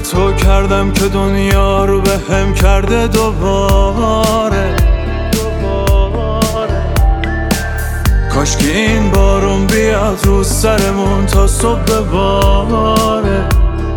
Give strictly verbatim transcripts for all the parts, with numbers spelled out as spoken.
تو کردم که دنیا رو به هم کرده دوباره. کاش که این بارون بیاد رو سرمون تا صبح بباره.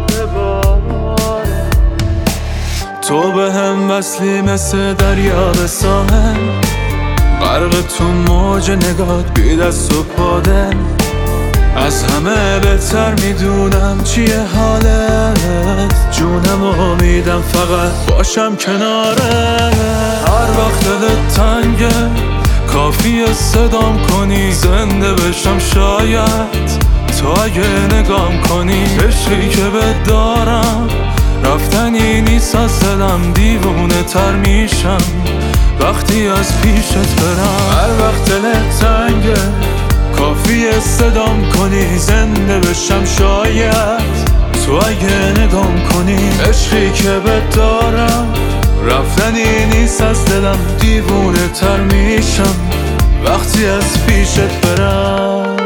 تو به هم وصلی مثل دریا به ساحل، غرق تو موج نگات بی دست و پادل. از همه بهتر میدونم چیه حالت، جونم و میدم فقط باشم کناره. هر وقت دلت تنگه کافیه صدام کنی، زنده بشم شاید تو اگه نگام کنی. عشقی که بهت دارم رفتنی نیست از دلم، دیوونه تر میشم وقتی از پیشت برم. هر وقت دلت تنگه کافیه صدام کنی، زنده بشم شاید تو اگه نگام کنی. عشقی که بهت دارم رفتنی نیست از دلم، دیوونه تر میشم وقتی از پیشت برم.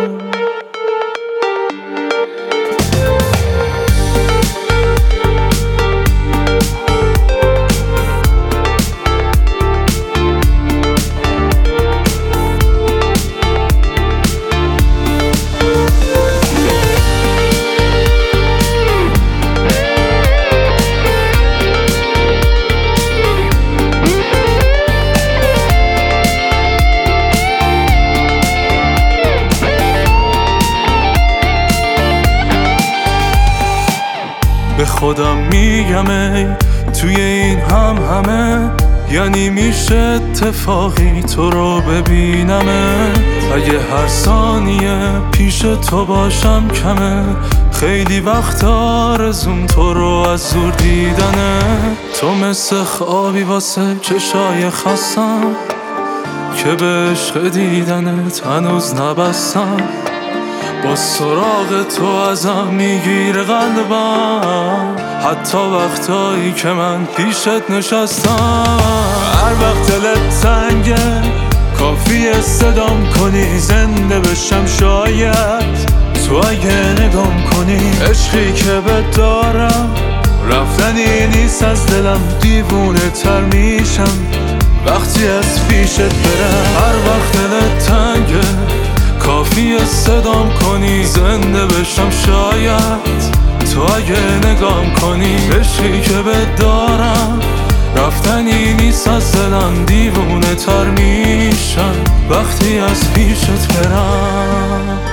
به خودم میگم ای توی این هم همه، یعنی میشه اتفاقی تو رو ببینمه. اگه هر ثانیه پیش تو باشم کمه، خیلی وقت آرزوم تو رو از زور دیدنه. تو مثل خوابی واسه چشای خستم که به عشق دیدنت هنوز نبستم. با سراغ تو ازم میگیر قلبم، حتی وقتایی که من پیشت نشستم. هر وقت دلت تنگه کافیه صدام کنی، زنده بشم شاید تو اگه نگام کنی. عشقی که بهت دارم رفتنی نیست از دلم، دیوونه تر میشم وقتی از پیشت برم. هر وقت دلت تنگه کافیه صدام کنی، زنده بشم شاید تو اگه نگام کنی. عشقی که بهت دارم رفتنی نیست از دلم، دیوونه تر میشم وقتی از پیشت برم.